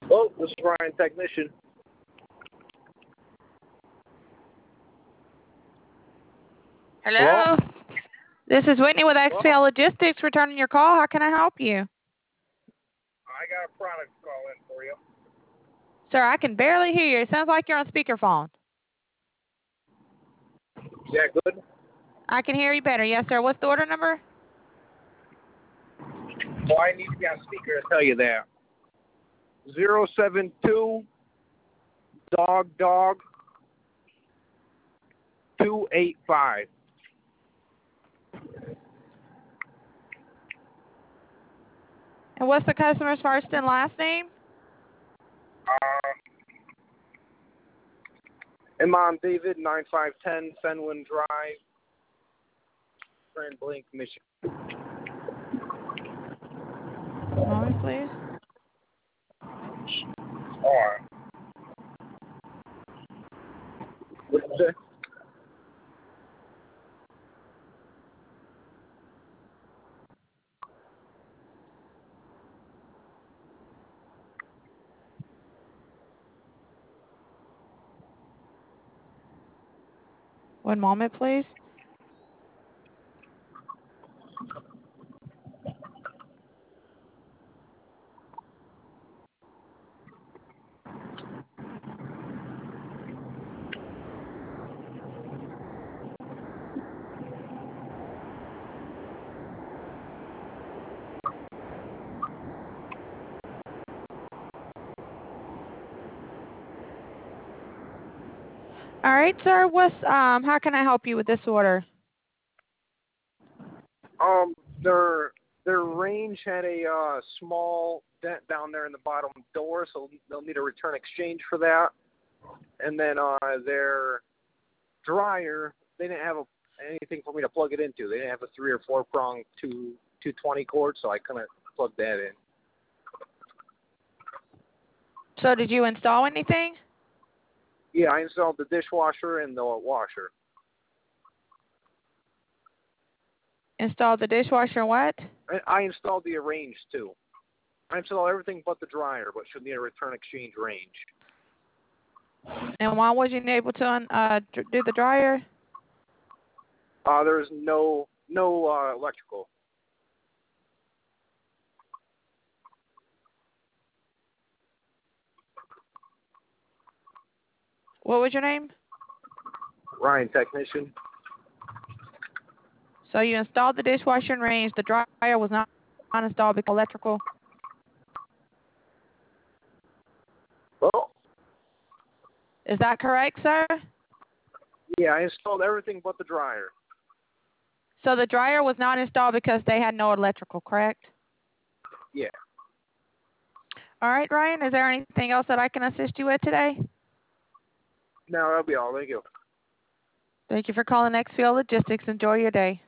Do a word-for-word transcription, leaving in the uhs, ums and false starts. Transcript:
Oh, this is Ryan, technician. Hello? Hello. This is Whitney with Hello? X P L Logistics returning your call. How can I help you? I got a product call in for you. Sir, I can barely hear you. It sounds like you're on speakerphone. Is that good? I can hear you better. Yes, sir. What's the order number? Well, I need to be on speaker to tell you that. Zero seven two dog dog two eight five. And what's the customer's first and last name? Um, Imam David, nine five one zero Fenwin Drive, Grand Blanc, Michigan. One moment, please. Or, what did you say? One moment, please. All right, sir. What's um? How can I help you with this order? Um, their their range had a uh, small dent down there in the bottom door, so they'll need a return exchange for that. And then uh, their dryer, they didn't have a, anything for me to plug it into. They didn't have a three or four prong two two twenty cord, so I couldn't plug that in. So, did you install anything? Yeah, I installed the dishwasher and the washer. Installed the dishwasher and what? I, I installed the Arrange too. I installed everything but the dryer, but should need a return exchange range. And why wasn't you able to uh do the dryer? Uh, there's no no uh, electrical. What was your name? Ryan, technician. So you installed the dishwasher and range. The dryer was not installed because electrical. Well, Is that correct, sir? yeah, I installed everything but the dryer. So the dryer was not installed because they had no electrical, correct? Yeah. All right, Ryan, is there anything else that I can assist you with today? No, that'll be all. Thank you. Thank you for calling X P L Logistics. Enjoy your day.